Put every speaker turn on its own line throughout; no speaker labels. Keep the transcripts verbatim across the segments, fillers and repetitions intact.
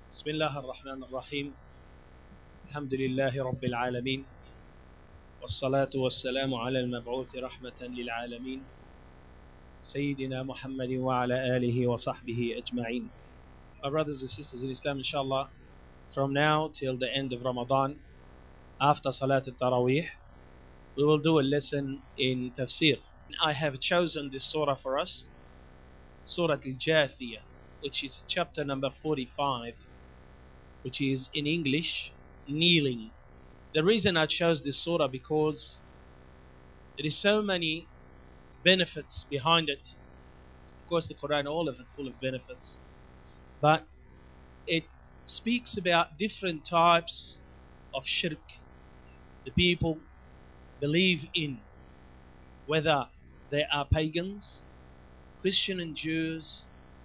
بسم الله الرحمن الرحيم الحمد لله رب العالمين والصلاة والسلام على المبعوث رحمة للعالمين سيدنا محمد وعلى آله وصحبه أجمعين. My brothers and sisters in Islam, inshallah, from now till the end of Ramadan, after Salat al-Taraweeh, we will do a lesson in tafsir. I have chosen this surah for us, Surah Al-Jathiyah, which is chapter number forty-five, which is in English, kneeling. The reason I chose this surah because there is so many benefits behind it. Of course, the Quran, all of it full of benefits, but it speaks about different types of shirk the people believe in, whether they are pagans, Christian and Jews,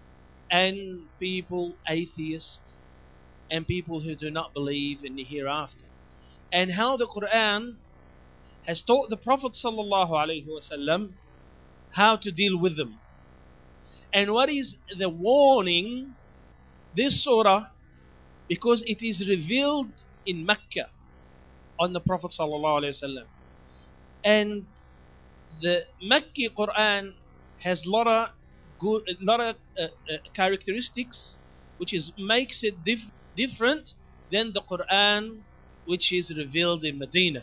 and people atheists, and people who do not believe in the hereafter, and how the Quran has taught the Prophet sallallahu alaihi wasallam how to deal with them, and what is the warning. This surah, because it is revealed in Mecca on the Prophet sallallahu alaihi wasallam, and the Mecca Quran has a lot of good, a lot of uh, uh, characteristics which is makes it dif- different than the Quran which is revealed in Medina.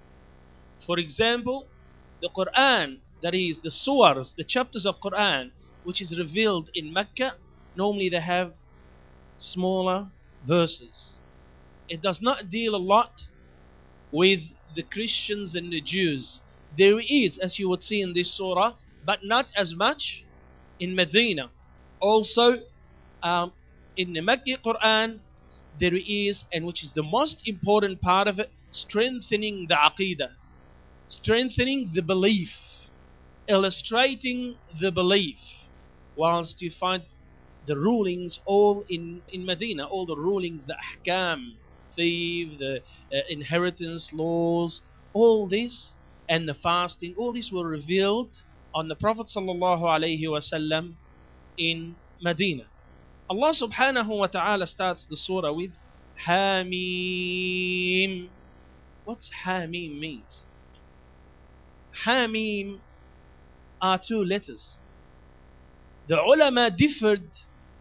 For example, the Quran, that is the surahs, the chapters of Quran which is revealed in Mecca, normally they have smaller verses. It does not deal a lot with the Christians and the Jews. There is, as you would see in this surah, but not as much in Medina. Also, um, in the Mecca Quran, there is, and which is the most important part of it, strengthening the aqidah, strengthening the belief, illustrating the belief, whilst you find the rulings all in, in Medina, all the rulings, the ahkam, thief, the uh, inheritance laws, all this, and the fasting, all these were revealed on the Prophet sallallahu alaihi wasallam in Medina. Allah subhanahu wa ta'ala starts the surah with Hamim. What's Hamim means? Hamim are two letters. The ulama differed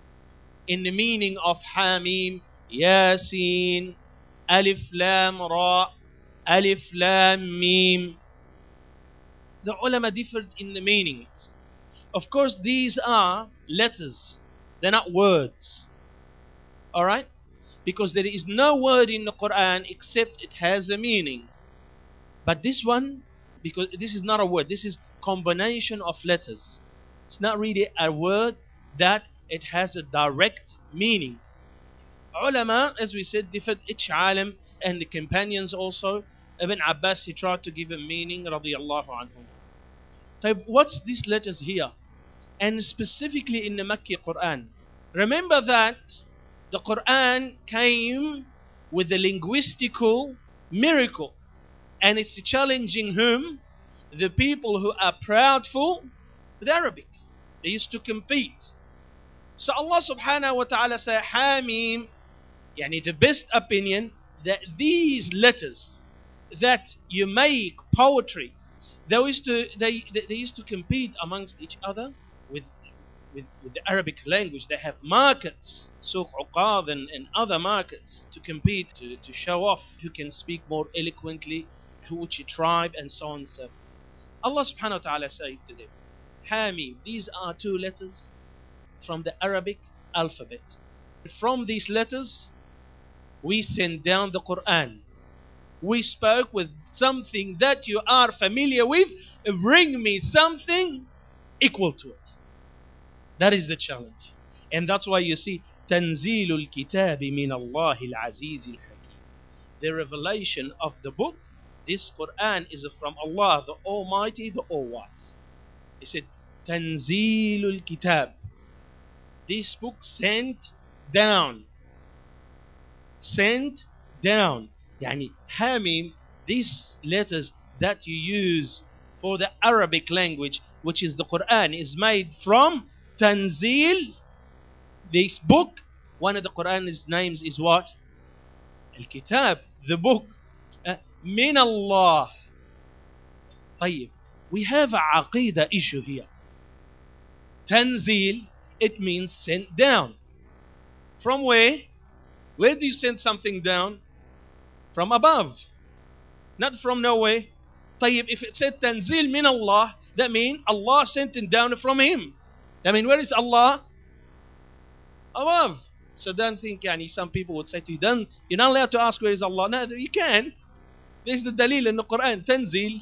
in the meaning of Hamim, Yasin, Alif Lam Ra, Alif Lam Mim. The ulama differed in the meanings. Of course, these are letters. They're not words. Alright? Because there is no word in the Quran except it has a meaning. But this one, because this is not a word, this is combination of letters. It's not really a word that it has a direct meaning. Ulama, as we said, differed. Each alim and the companions also. Ibn Abbas, he tried to give a meaning, radiyallahu anhum. So what's these letters here? And specifically in the Makki Quran. Remember that the Quran came with a linguistical miracle. And it's challenging whom? The people who are proudful with Arabic. They used to compete. So Allah subhanahu wa ta'ala said, Hamim, yani the best opinion, that these letters that you make poetry, they used to, they, they used to compete amongst each other with, with, with the Arabic language. They have markets, Suq Uqad and, and other markets to compete, to, to show off who can speak more eloquently, which tribe, and so on and so forth. Allah subhanahu wa ta'ala said to them, Hamim, these are two letters from the Arabic alphabet. From these letters, we send down the Quran. We spoke with something that you are familiar with. Bring me something equal to it. That is the challenge. And that's why you see, Tanzilul Kitabi min Allahil Azizil Hakim. The revelation of the book, this Quran is from Allah, the Almighty, the All-Wise. He said, Tanzilul Kitab. This book sent down. Sent down. Yani Hamim, these letters that you use for the Arabic language, which is the Quran, is made from Tanzil, this book One of the Quran's names is what? Al-Kitab, the book. Uh, Min Allah. طيب, we have a aqidah issue here. Tanzil, it means sent down. From where? Where do you send something down? From above, not from nowhere. طيب, if it said Tanzil min Allah, that means Allah sent it down from Him. I mean, where is Allah? Above. So don't think, yani, some people would say to you, don't, you're not allowed to ask where is Allah. No, you can. There's the dalil in the Quran, Tanzil.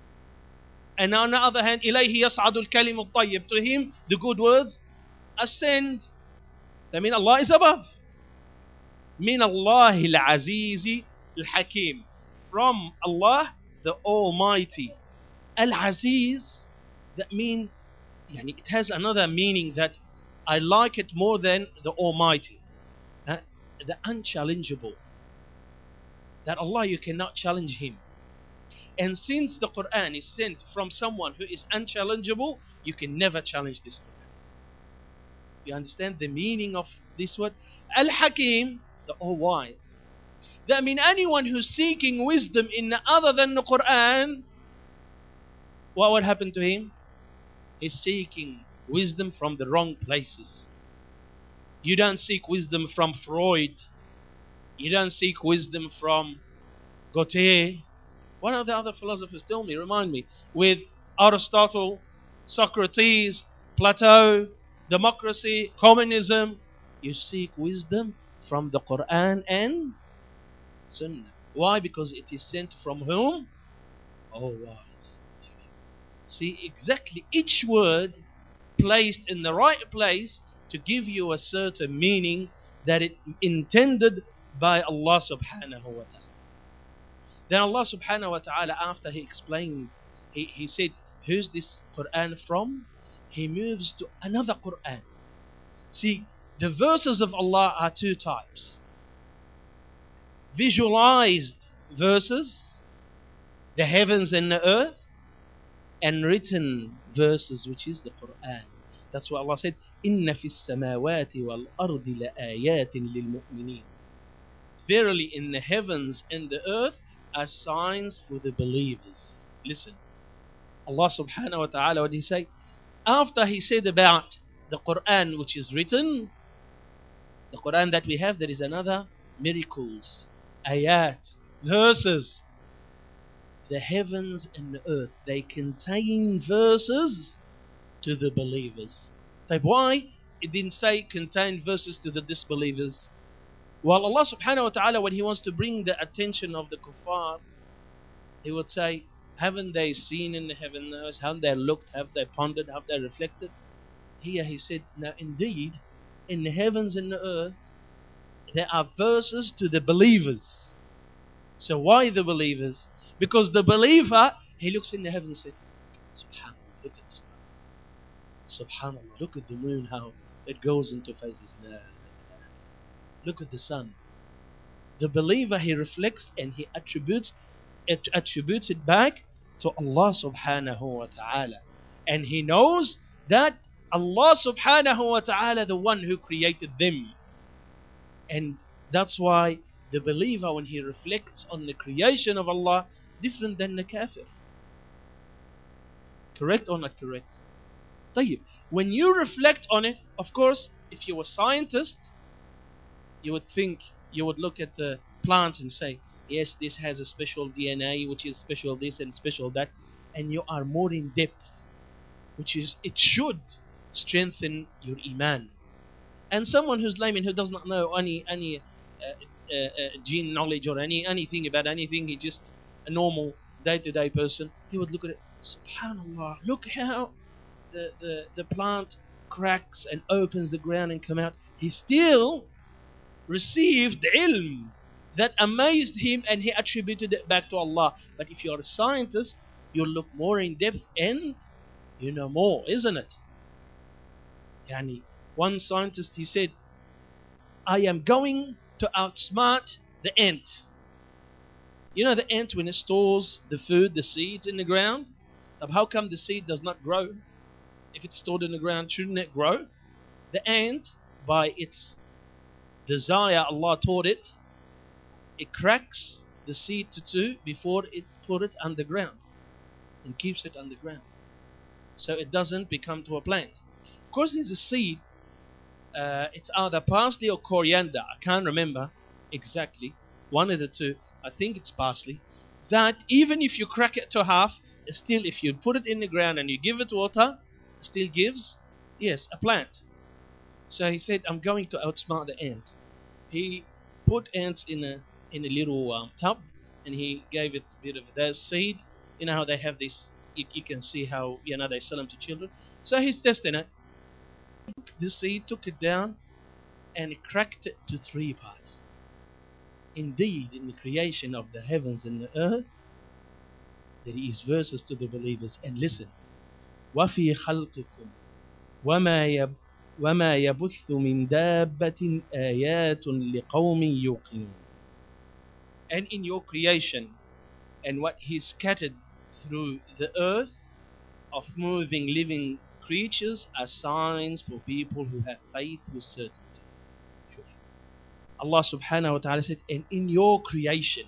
And on the other hand, إِلَيْهِ يَصْعَدُ الْكَلِمُ الطَّيِّبُ. To Him, the good words ascend. I mean, Allah is above. مِنَ اللَّهِ الْعَزِيزِ الْحَكِيمِ. From Allah, the Almighty. Al-Aziz, that means, yani, it has another meaning that I like it more than the Almighty. Uh, the unchallengeable. That Allah, you cannot challenge Him. And since the Quran is sent from someone who is unchallengeable, you can never challenge this Quran. You understand the meaning of this word? Al-Hakim, the all-wise. That means anyone who's seeking wisdom in other than the Quran, what would happen to him? He's seeking wisdom from the wrong places. You don't seek wisdom from Freud. You don't seek wisdom from Gautier. What are the other philosophers? Tell me, remind me. With Aristotle, Socrates, Plato, democracy, communism. You seek wisdom from the Quran and Sunnah. Why? Because it is sent from whom? All wise. See, exactly each word placed in the right place to give you a certain meaning that it intended by Allah subhanahu wa ta'ala. Then Allah subhanahu wa ta'ala, after He explained, He, he said, who's this Quran from? He moves to another Quran. See, the verses of Allah are two types. Visualized verses, the heavens and the earth, and written verses, which is the Quran. That's why Allah said, إِنَّ فِي السَّمَاوَاتِ وَالْأَرْضِ لَآيَاتٍ لِلْمُؤْمِنِينَ. Verily, in the heavens and the earth are signs for the believers. Listen, Allah subhanahu wa ta'ala, what did He say? After He said about the Quran which is written, the Quran that we have, there is another miracles, ayat, verses. The heavens and the earth, they contain verses to the believers. Like, why it didn't say contain verses to the disbelievers? Well, Allah subhanahu wa ta'ala, when He wants to bring the attention of the kuffar, He would say, haven't they seen in the heaven and earth? Haven't they looked? Have they pondered? Have they reflected? Here He said, now indeed, in the heavens and the earth, there are verses to the believers. So why the believers? Because the believer, he looks in the heavens and says, SubhanAllah, look at the stars. SubhanAllah, look at the moon, how it goes into phases. Look at the sun. The believer, he reflects and he attributes it, attributes it back to Allah subhanahu wa ta'ala. And he knows that Allah subhanahu wa ta'ala, the one who created them. And that's why the believer, when he reflects on the creation of Allah, different than the kafir. Correct or not correct? طيب, when you reflect on it, of course, if you're a scientist, you would think, you would look at the plants and say, yes, this has a special D N A, which is special this and special that, and you are more in depth, which is, it should strengthen your iman. And someone who's layman, who does not know any any uh, uh, uh, gene knowledge or any anything about anything, he just a normal day-to-day person, he would look at it, SubhanAllah, look how the, the, the plant cracks and opens the ground and come out. He still received ilm that amazed him and he attributed it back to Allah. But if you're a scientist, you'll look more in depth and you know more, isn't it? Yani, one scientist, he said, I am going to outsmart the ant. You know the ant, when it stores the food, the seeds in the ground? How come the seed does not grow? If it's stored in the ground, shouldn't it grow? The ant, by its desire Allah taught it, it cracks the seed to two before it put it underground and keeps it underground, so it doesn't become to a plant. Of course, there's a seed. Uh, it's either parsley or coriander. I can't remember exactly. One of the two. I think it's parsley. That even if you crack it to half, still, if you put it in the ground and you give it water, it still gives, yes, a plant. So he said, I'm going to outsmart the ant. He put ants in a in a little um, tub, and he gave it a bit of their seed. You know how they have this, you, you can see how, you know, they sell them to children. So he's testing it. The seed, took it down, and cracked it to three parts. Indeed, in the creation of the heavens and the earth, there is verses to the believers. And listen, وَفِي خَلْقِكُمْ وَمَا يَبْ وَمَا يَبُثُّ مِنْ دَابَّةٍ آيَاتٌ لِقَوْمٍ يُوقِنُونَ. And in your creation, and what He scattered through the earth of moving living creatures are signs for people who have faith with certainty. Allah subhanahu wa ta'ala said, and in your creation,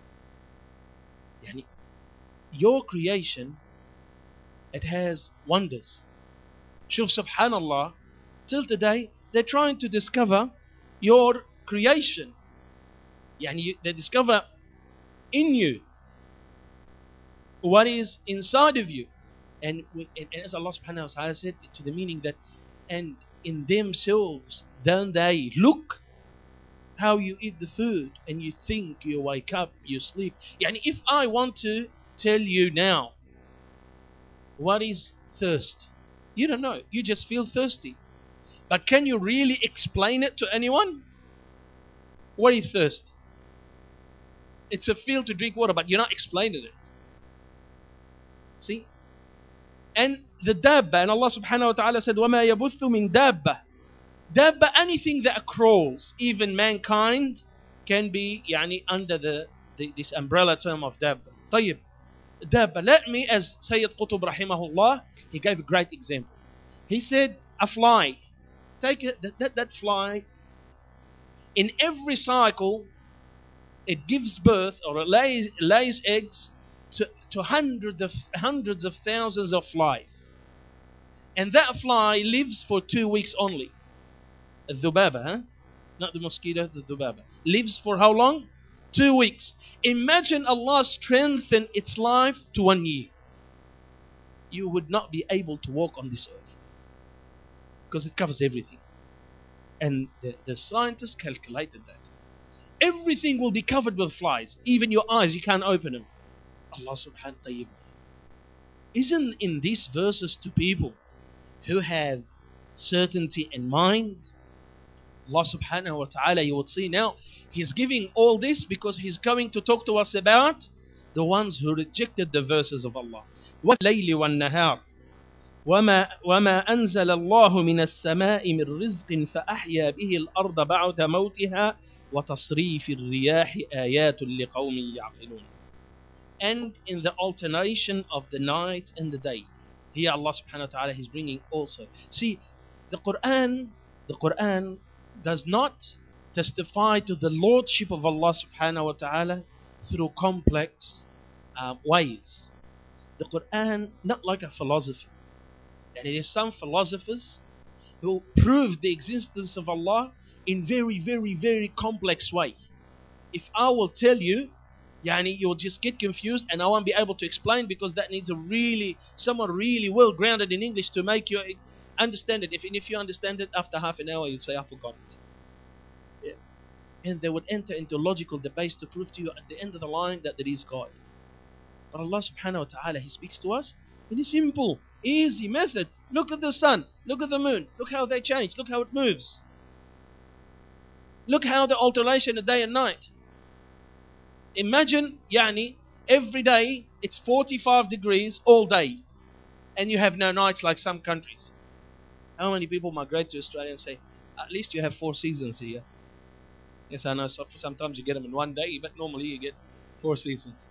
yani, your creation, it has wonders. Shuf, subhanallah, till today they're trying to discover your creation. Yani, you, they discover in you what is inside of you. And, we, and, and as Allah subhanahu wa ta'ala said, to the meaning that, and in themselves, don't they look how you eat the food, and you think, you wake up, you sleep. Yani, if I want to tell you now what is thirst, you don't know, you just feel thirsty. But can you really explain it to anyone? What is thirst? It's a feel to drink water, but you're not explaining it. See? And the dabba, and Allah subhanahu wa ta'ala said, وَمَا يَبُثُّ مِن دَابَّةٍ. Dabba, anything that crawls, even mankind, can be yani, under the, the this umbrella term of dabba. طيب, dabba. Let me, as Sayyid Qutb rahimahullah, he gave a great example. He said, a fly. Take it, that, that, that fly, in every cycle, it gives birth, or it lays, lays eggs to, to hundreds of hundreds of thousands of flies. And that fly lives for two weeks only. الذبابة, huh? Not the mosquito, the dhubaba. Lives for how long? Two weeks. Imagine Allah strengthen its life to one year. You would not be able to walk on this earth, because it covers everything. And the, the scientists calculated that. Everything will be covered with flies. Even your eyes, you can't open them. Allah subhanahu wa ta'ala. Isn't in these verses to people who have certainty in mind? Allah subhanahu wa ta'ala, you would see now, He's giving all this because He's going to talk to us about the ones who rejected the verses of Allah. وَاللَّيْلِ وَالنَّهَارِ وما, وما أنزل الله من السماء من رزق فأحيا به الأرض بعد موتها وتصريف الرياح آيات لقوم يعقلون. And in the alternation of the night and the day, here Allah subhanahu wa ta'ala is bringing also. See, the Quran, the Quran does not testify to the lordship of Allah subhanahu wa ta'ala through complex uh, ways. The Quran, not like a philosophy. And there are some philosophers who prove the existence of Allah in very, very, very complex way. If I will tell you, yani, you'll just get confused, and I won't be able to explain, because that needs a really, someone really well grounded in English to make you understand it. If, and if you understand it after half an hour, you'd say, I forgot it. Yeah. And they would enter into logical debates to prove to you at the end of the line that there is God. But Allah subhanahu wa ta'ala, He speaks to us in a simple, easy method. Look at the sun, look at the moon, look how they change, look how it moves. Look how the alternation of day and night. Imagine, yani, every day it's forty-five degrees all day, and you have no nights like some countries. How many people migrate to Australia and say, at least you have four seasons here? Yes, I know, so sometimes you get them in one day, but normally you get four seasons.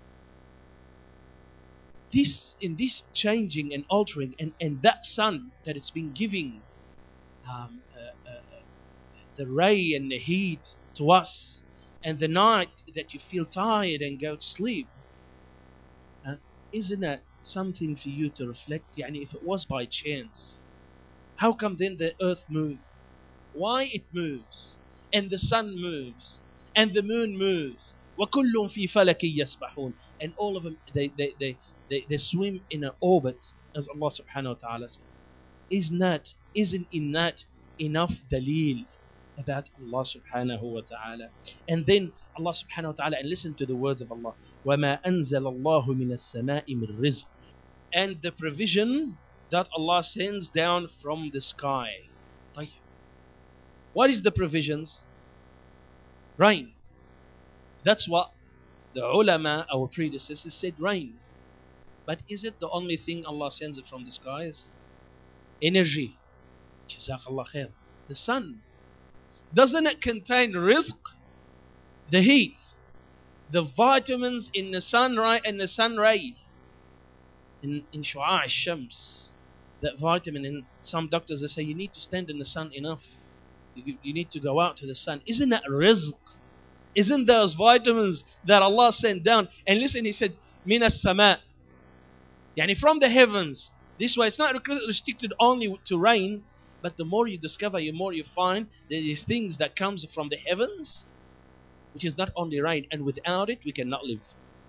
This, in this changing and altering, and, and that sun that it's been giving um, uh, uh, the ray and the heat to us, and the night that you feel tired and go to sleep. Uh, isn't that something for you to reflect? Yani if it was by chance, how come then the earth moves? Why it moves? And the sun moves, and the moon moves. وَكُلٌّ فِي فَلَكٍ يَسْبَحُونَ. And all of them, they, they, they, they, they swim in an orbit, as Allah subhanahu wa ta'ala said. Isn't that, isn't in that enough daleel about Allah subhanahu wa ta'ala? And then Allah subhanahu wa ta'ala, and listen to the words of Allah, وَمَا أَنزَلَ اللَّهُ مِنَ السَّمَاءِ مِنْ رِزْقٍ. And the provision that Allah sends down from the sky. طيب. What is the provisions? Rain. That's what the ulama, our predecessors, said, rain. But is it the only thing Allah sends it from the skies? Energy. Jazakallah khair. The sun. Doesn't it contain rizq? The heat. The vitamins in the sun ray and the sun ray. In, in shu'a al-shams. That vitamin, in some doctors they say you need to stand in the sun enough. You, you need to go out to the sun. Isn't that rizq? Isn't those vitamins that Allah sent down? And listen, He said, min as-sama'. Yani from the heavens. This way, it's not restricted only to rain, but the more you discover, the more you find there is things that comes from the heavens, which is not only rain, and without it we cannot live.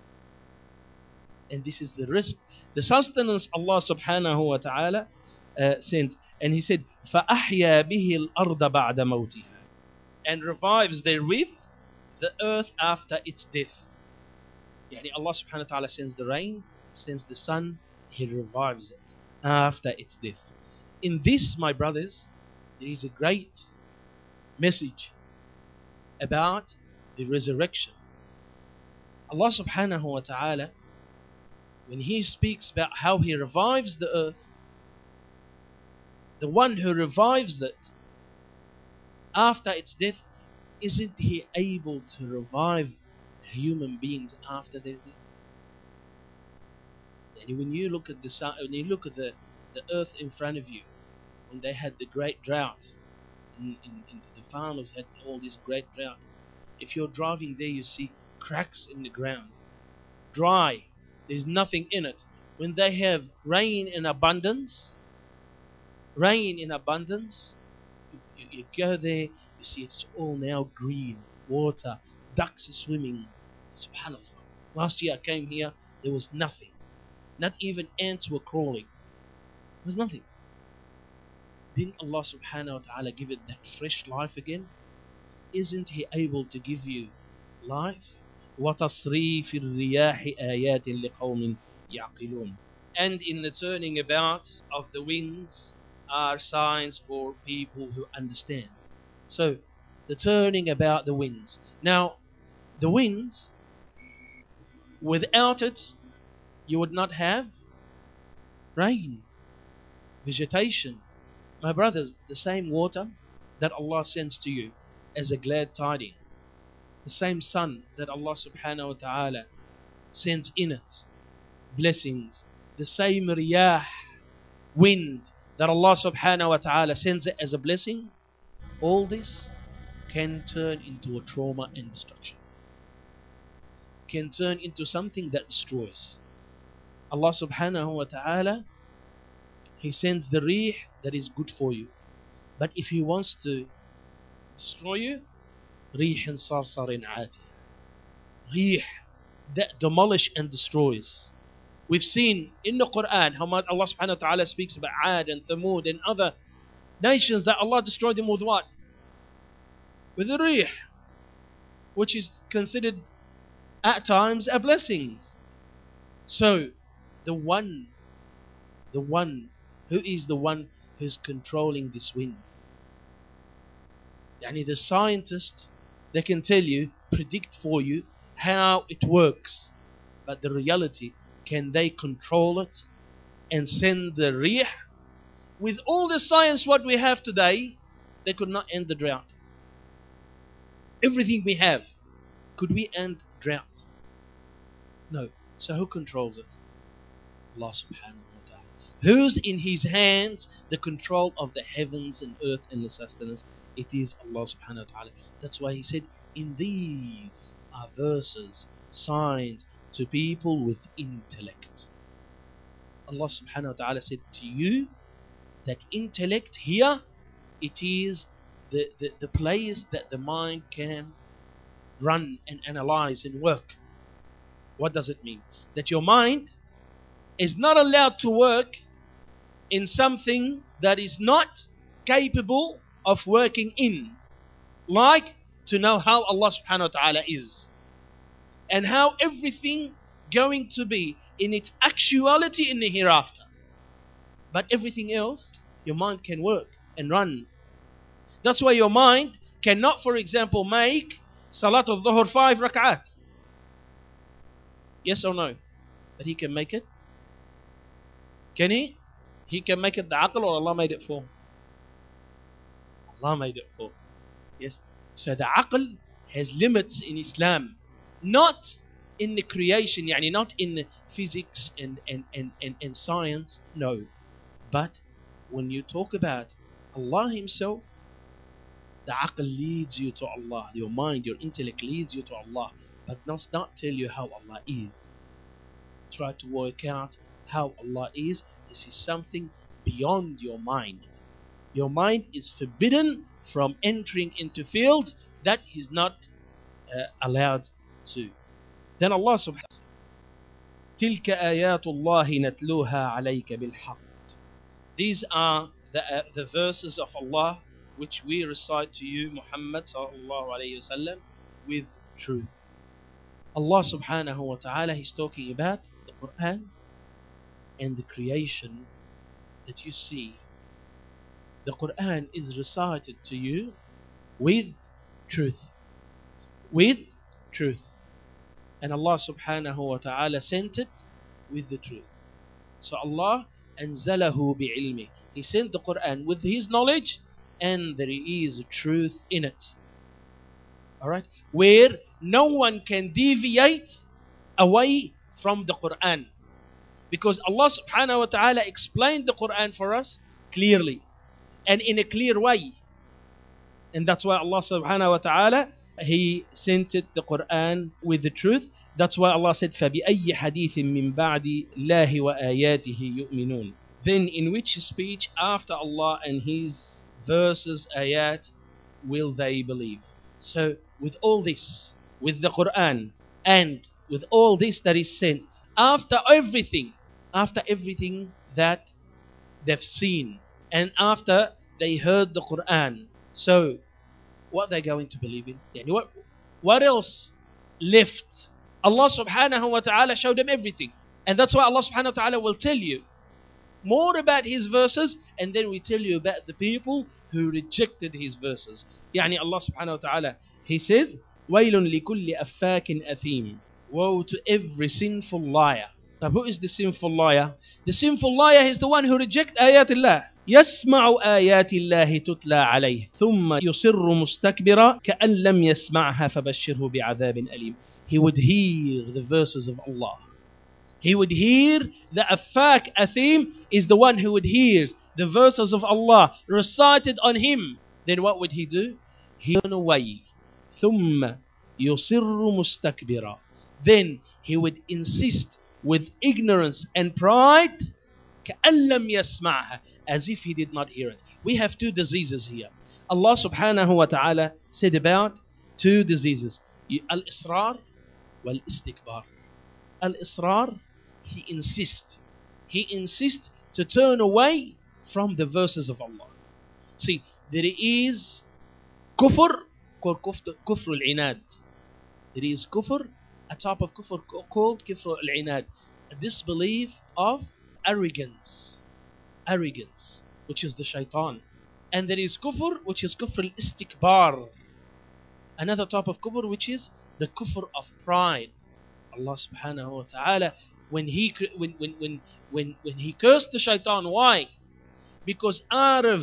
And this is the risk, the sustenance Allah subhanahu wa ta'ala uh, sent. And He said, فَأَحْيَا بِهِ الْأَرْضَ بَعْدَ مَوْتِهَا. And revives therewith the earth after its death. Yani Allah subhanahu wa ta'ala sends the rain, sends the sun, He revives it after its death. In this, my brothers, there is a great message about the resurrection. Allah subhanahu wa ta'ala, when He speaks about how He revives the earth, the one who revives it after its death, isn't He able to revive human beings after their death? And when you look at the sun, when you look at the, the earth in front of you, when they had the great drought, in, in, in the farmers had all this great drought. If you're driving there, you see cracks in the ground, dry. There's nothing in it. When they have rain in abundance, rain in abundance, you, you, you go there, you see it's all now green, water, ducks are swimming. Subhanallah. Last year I came here, there was nothing. Not even ants were crawling. There was nothing. Didn't Allah subhanahu wa ta'ala give it that fresh life again? Isn't He able to give you life? وَتَصْرِيفِ الرِّيَاحِ آيَاتٍ لِقَوْمٍ يَعْقِلُونَ. And in the turning about of the winds are signs for people who understand. So, the turning about the winds. Now, the winds, without it, you would not have rain, vegetation. My brothers, the same water that Allah sends to you as a glad tiding, the same sun that Allah subhanahu wa ta'ala sends in it blessings, the same riyah, wind that Allah subhanahu wa ta'ala sends it as a blessing, all this can turn into a trauma and destruction, can turn into something that destroys. Allah subhanahu wa ta'ala, He sends the rih that is good for you. But if He wants to destroy you, rih sarsarin ati, rih that demolish and destroys. We've seen in the Quran how much Allah subhanahu wa ta'ala speaks about Ad and Thamud and other nations that Allah destroyed them with what? With the rih, which is considered at times a blessing. So the one, the one who is the one who's controlling this wind. Yani the scientists, they can tell you, predict for you how it works. But the reality, can they control it and send the rih? With all the science what we have today, they could not end the drought. Everything we have, could we end drought? No. So who controls it? Allah subhanahu wa ta'ala. Who's in His hands the control of the heavens and earth and the sustenance? It is Allah subhanahu wa ta'ala. That's why He said, in these are verses, signs to people with intellect. Allah subhanahu wa ta'ala said to you that intellect here, it is the, the, the place that the mind can run and analyze and work. What does it mean? That your mind is not allowed to work in something that is not capable of working in. Like to know how Allah subhanahu wa ta'ala is. And how everything going to be in its actuality in the hereafter. But everything else, your mind can work and run. That's why your mind cannot, for example, make Salat al-Dhuhr five rak'at. Yes or no? But he can make it. Can he? He can make it the aql, or Allah made it for? Allah made it for. Yes. So the aql has limits in Islam. Not in the creation, yani not in the physics and, and, and, and, and science. No. But when you talk about Allah Himself, the aql leads you to Allah. Your mind, your intellect leads you to Allah. But does not tell you how Allah is. Try to work out how Allah is. This is something beyond your mind. Your mind is forbidden from entering into fields that He's not uh, allowed to. Then Allah subhanahu wa ta'ala, تِلْكَ آيَاتُ اللَّهِ نَتْلُوهَا عَلَيْكَ بِالْحَقِّ. These are the, uh, the verses of Allah which we recite to you, Muhammad sallallahu alayhi wa sallam, with truth. Allah subhanahu wa ta'ala, He's talking about the Quran and the creation that you see. The Quran is recited to you with truth. With truth. And Allah subhanahu wa ta'ala sent it with the truth. So Allah anzalahu bi'ilmi. He sent the Quran with His knowledge, and there is truth in it. Alright? Where no one can deviate away from the Quran. Because Allah subhanahu wa ta'ala explained the Quran for us clearly and in a clear way. And that's why Allah subhanahu wa ta'ala, He sent it, the Quran, with the truth. That's why Allah said, فَبِأَيِّ حَدِيثٍ مِّن بَعْدِ اللَّهِ وَآيَاتِهِ يُؤْمِنُونَ. Then in which speech after Allah and His verses, ayat, will they believe? So with all this, with the Quran, and with all this that is sent, after everything, after everything that they've seen, and after they heard the Quran, so what are they going to believe in? Yani what, what else left? Allah subhanahu wa ta'ala showed them everything. And that's why Allah subhanahu wa ta'ala will tell you more about His verses, and then we tell you about the people who rejected His verses. Yani Allah subhanahu wa ta'ala, He says, وَيْلٌ لِكُلِّ أَفَّاكٍ أَثِيمٍ. Woe to every sinful liar. Now who is the sinful liar? The sinful liar is the one who rejects ayat Allah. يسمع آيات الله تتلى عليه ثم يصر مستكبرا كأن لم يسمعها فبشره بعذاب أليم. He would hear the verses of Allah. He would hear the affak, athim, is the one who would hear the verses of Allah recited on him. Then what would he do? He would turn away. ثم يصر مستكبرا. Then he would insist with ignorance and pride, كأن لم يسمعها, as if he did not hear it. We have two diseases here. Allah subhanahu wa ta'ala said about two diseases. Al-Israr wal-Istikbar. Al-Israr, he insists. He insists to turn away from the verses of Allah. See, there is kufr called kufr al-inad. There is kufr, a type of kufr called kufr al-inad, a disbelief of arrogance. Arrogance, which is the shaitan. And there is kufr, which is kufr al-istikbar. Another type of kufr, which is the kufr of pride. Allah subhanahu wa ta'ala, when he when when when when when he cursed the shaitan, why? Because out of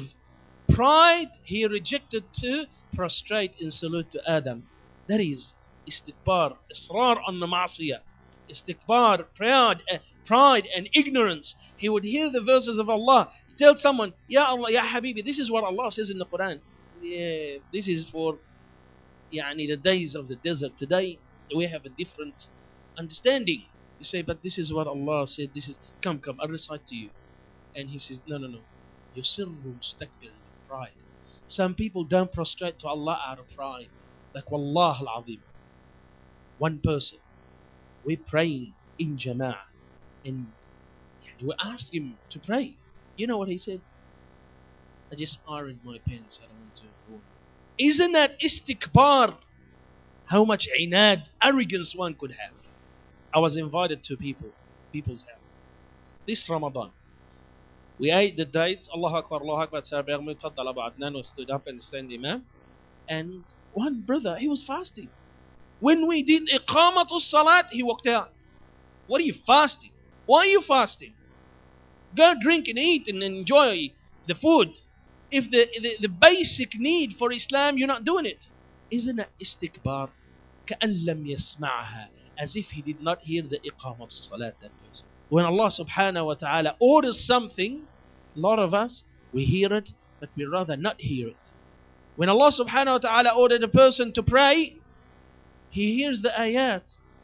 pride he rejected to prostrate in salute to Adam. That is istikbar, israr on the ma'asiyah. Istikbar, proud, uh, pride and ignorance. He would hear the verses of Allah. He tell someone, Ya Allah, Ya Habibi, this is what Allah says in the Quran. yeah, this is for يعني, the days of the desert. Today we have a different understanding. You say, but this is what Allah said. This is, come, come, I'll recite to you. And he says, no, no, no. يُسِرُّ مُسْتَكْبِرًا, with pride. Some people don't prostrate to Allah out of pride. Like, Wallah al-Azim. One person, we're praying in Jama'ah. And we asked him to pray. You know what he said? I just ironed my pants. I don't want to go. Isn't that istikbar? How much inad, arrogance one could have. I was invited to people, people's house. This Ramadan. We ate the dates. Allahu Akbar, Allahu Akbar. Tafaddal Abu Adnan was stood up and stand Imam. And one brother, he was fasting. When we did Iqamatul Salat, he walked out. What are you fasting? Why are you fasting? Go drink and eat and enjoy the food. If the, the, the basic need for Islam, you're not doing it. Isn't it istikbar? كَأَن لَمْ يَسْمَعَهَا, as if he did not hear the Iqamatul Salat, that person. When Allah subhanahu wa ta'ala orders something, a lot of us, we hear it, but we rather not hear it. When Allah subhanahu wa ta'ala ordered a person to pray, he hears the ayat.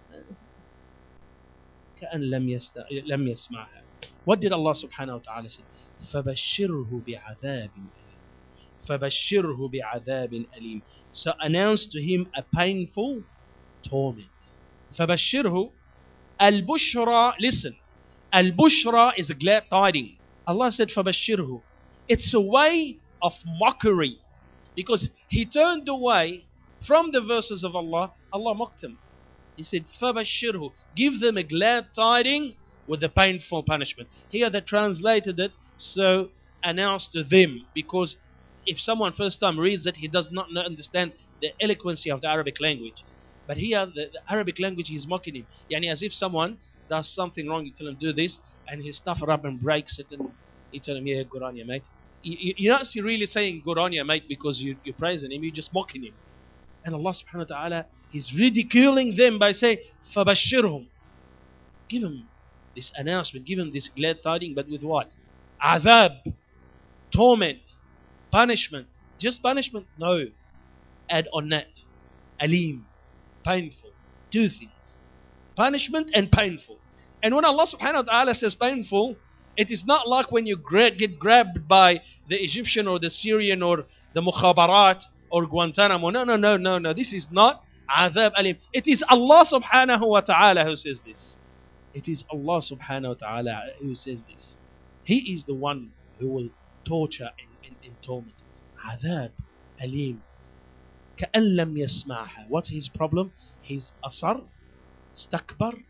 كَأَن لَمْ يَسْمَعَهَا. What did Allah subhanahu wa ta'ala say? فَبَشِّرْهُ بِعَذَابٍ أَلِيمٍ فَبَشِّرْهُ بِعَذَابٍ أَلِيمٍ. So announce to him a painful torment. فَبَشِّرْهُ al-bushra, listen. Al-bushra is a glad tiding. Allah said فَبَشِّرْهُ. It's a way of mockery. Because he turned away from the verses of Allah, Allah mocked him. He said فَبَشِّرْهُ. Give them a glad tiding with a painful punishment. Here they translated it, so announce to them, because if someone first time reads it, he does not understand the eloquency of the Arabic language. But here the, the Arabic language is mocking him. Yani as if someone does something wrong, you tell him do this, and he stuff it up and breaks it, and you tell him, yeah, good on you, mate. You, you're not really saying good on you, mate, because you, you're praising him, you're just mocking him. And Allah subhanahu wa ta'ala is ridiculing them by saying, فَبَشِّرْهُمْ. Give him this announcement, give him this glad tiding, but with what? Azab, torment, punishment. Just punishment? No. Add on that. Alim, painful. Two things. Punishment and painful. And when Allah subhanahu wa ta'ala says painful, it is not like when you gra- get grabbed by the Egyptian or the Syrian or the Mukhabarat or Guantanamo. No, no, no, no, no. This is not Azab Alim. It is Allah subhanahu wa ta'ala who says this. It is Allah subhanahu wa ta'ala who says this. He is the one who will torture and, and, and torment. Adhab, Alim. كَأَن لَمْ يَسْمَعْهَا. What's his problem? He's asar, stakbar.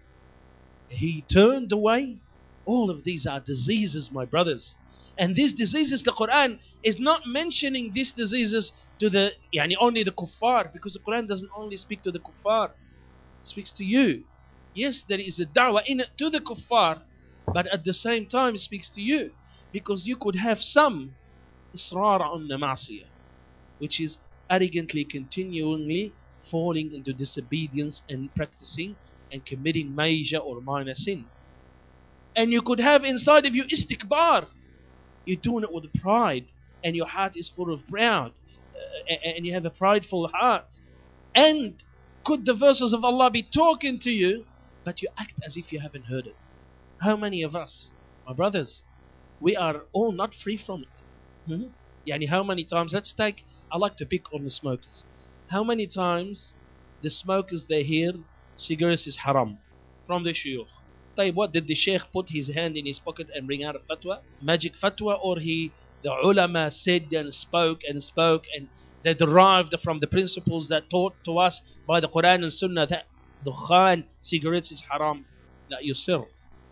He turned away. All of these are diseases, my brothers. And these diseases, the Quran is not mentioning these diseases to the, yani only the kuffar, because the Quran doesn't only speak to the kuffar. It speaks to you. Yes, there is a da'wah in it to the kuffar, but at the same time it speaks to you. Because you could have some israr on the ma'asiyah, which is arrogantly, continually falling into disobedience and practicing and committing major or minor sin. And you could have inside of you istikbar. You're doing it with pride, and your heart is full of proud, uh, and you have a prideful heart. And could the verses of Allah be talking to you, but you act as if you haven't heard it? How many of us, my brothers, we are all not free from it? Hmm? Yani how many times, let's take, I like to pick on the smokers. How many times the smokers, they hear cigarettes is haram from the shuyukh? What did the sheikh put his hand in his pocket and bring out a fatwa? Magic fatwa? Or he, the ulama said and spoke and spoke, and they derived from the principles that taught to us by the Quran and Sunnah that dukhan, cigarettes is haram. La yusir.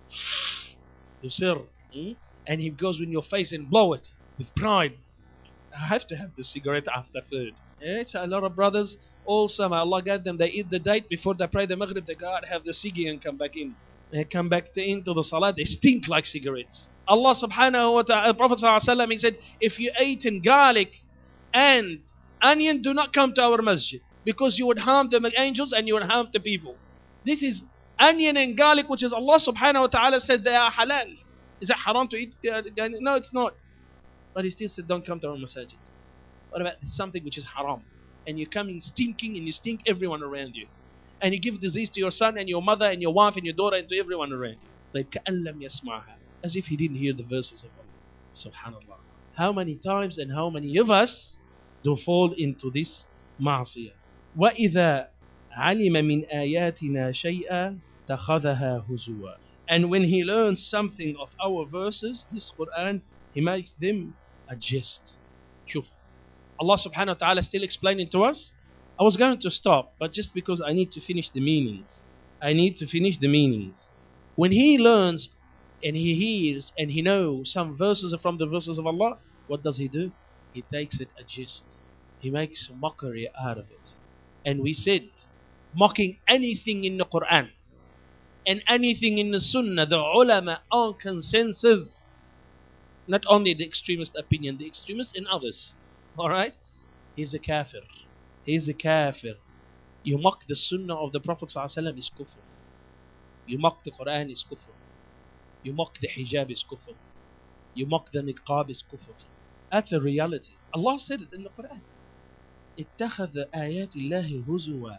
Yusir. Hmm? And he goes in your face and blow it with pride. I have to have the cigarette after food. It's a lot of brothers, all summer, Allah got them, they eat the date before they pray the Maghrib, they go out, have the ciggy and come back in. They come back to, into the salah, they stink like cigarettes. Allah subhanahu wa ta'ala, Prophet sallallahu alaihi wasallam, he said, if you ate in garlic and onion, do not come to our masjid, because you would harm the angels and you would harm the people. This is onion and garlic, which is Allah subhanahu wa ta'ala said they are halal. Is it haram to eat? Uh, no, it's not. But he still said, don't come to our masjid. What about something which is haram? And you're coming stinking and you stink everyone around you. And you give disease to your son and your mother and your wife and your daughter and to everyone around you. طيب كأن لم يسمعها. As if he didn't hear the verses of Allah. Subhanallah. How many times and how many of us do fall into this معصية? وَإِذَا عَلِمَ مِنْ آيَاتِنَا شَيْئًا تَخَذَهَا هُزُوًا. And when he learns something of our verses, this Quran, he makes them a jest. شوف. Allah subhanahu wa ta'ala still explaining to us. I was going to stop, but just because I need to finish the meanings. I need to finish the meanings. When he learns and he hears and he knows some verses from the verses of Allah, what does he do? He takes it a jest. He makes a mockery out of it. And we said, mocking anything in the Quran and anything in the Sunnah, the ulama on consensus, not only the extremist opinion, the extremists and others. Alright? He's a kafir. He's a kafir. You mock the Sunnah of the Prophet ﷺ is kufr. You mock the Quran is kufr. You mock the hijab is kufr. You mock the niqab is kufr. That's a reality. Allah said it in the Quran. اتخذ آيات الله هزوا.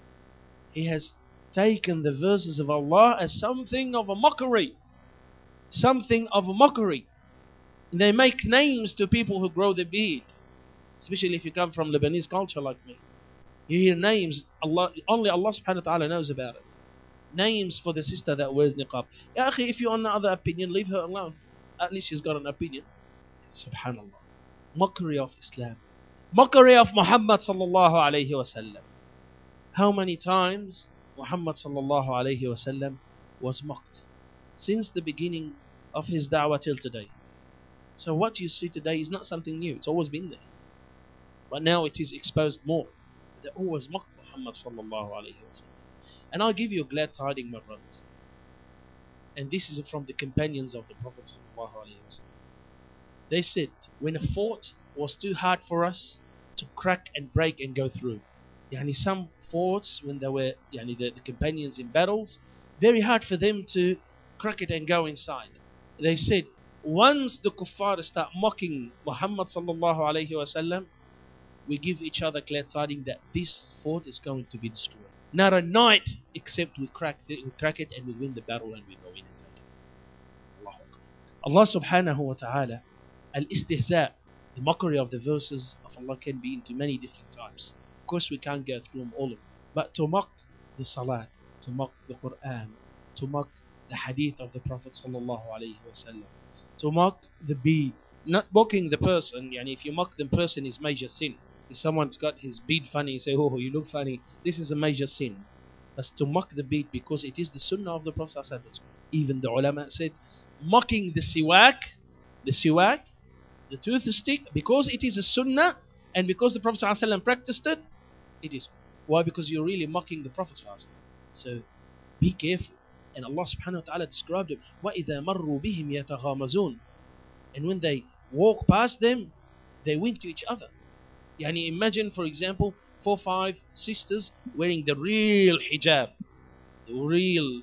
He has taken the verses of Allah as something of a mockery. Something of a mockery. They make names to people who grow the beard. Especially if you come from Lebanese culture like me. You hear names, Allah, only Allah subhanahu wa ta'ala knows about it. Names for the sister that wears niqab. Ya akhi, if you're on the other opinion, leave her alone. At least she's got an opinion. Subhanallah. Mockery of Islam. Mockery of Muhammad sallallahu alayhi wa sallam. How many times Muhammad sallallahu alayhi wa sallam was mocked? Since the beginning of his da'wah till today. So what you see today is not something new. It's always been there. But now it is exposed more. They always mock Muhammad sallallahu alayhi wa sallam. And I'll give you a glad tiding, my brothers. And this is from the companions of the Prophet sallallahu alayhi wa sallam. They said, when a fort was too hard for us to crack and break and go through. Yani some forts, when they were yani the, the companions in battles, very hard for them to crack it and go inside. They said, once the kuffar start mocking Muhammad sallallahu alayhi wa sallam, we give each other glad tidings that this fort is going to be destroyed. Not a night except we crack, the, we crack it and we win the battle and we go in and take it. Allah Akbar. Allah subhanahu wa ta'ala, al-istihza', the mockery of the verses of Allah can be into many different types. Of course we can't go through them all of them. But to mock the salat, to mock the Quran, to mock the hadith of the Prophet sallallahu alayhi wa sallam, to mock the bead, not mocking the person. Yani if you mock the person is major sin. If someone's got his bead funny, you say, oh, you look funny. This is a major sin. That's to mock the bead because it is the sunnah of the Prophet sallallahu alayhi wa sallam. Even the ulama said, mocking the siwak, the siwak, the toothstick, because it is a sunnah and because the Prophet ﷺ practiced it, it is. Why? Because you're really mocking the Prophet ﷺ. So be careful. And Allah subhanahu wa ta'ala described it. وَإِذَا مَرُّوا بِهِمْ يَتَغَامَزُونَ. And when they walk past them, they wink to each other. Yani imagine, for example, four five sisters wearing the real hijab, the real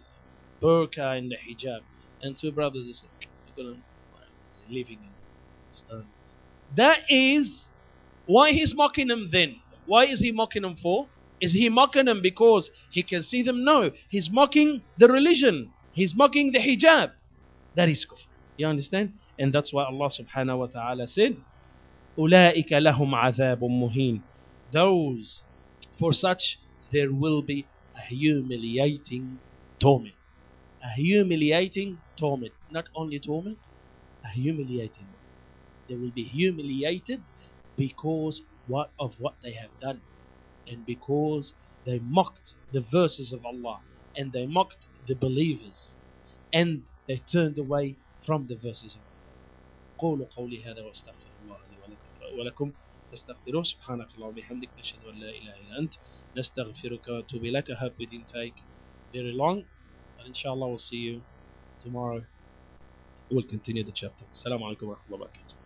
burqa and the hijab, and two brothers, they say, you're gonna living in stone. That is why he's mocking them then. Why is he mocking them for? Is he mocking them because he can see them? No. He's mocking the religion. He's mocking the hijab. That is kufr. You understand? And that's why Allah subhanahu wa ta'ala said, أُولَٰئِكَ لَهُمْ عَذَابٌ مُهِينٌ. Those, for such, there will be a humiliating torment. A humiliating torment. Not only torment, a humiliating. They will be humiliated because what of what they have done, and because they mocked the verses of Allah, and they mocked the believers, and they turned away from the verses of Allah. قولوا قولي هذا واستغفر الله لي ولكم فاستغفروه سبحانك اللهم وبحمدك نشهد أن لا إله إلا أنت نستغفرك ونتوب إليك. I hope we didn't take very long, but inshallah we'll see you tomorrow. We'll continue the chapter. Assalamu alaikum wa rahmatullahi wa barakatuh.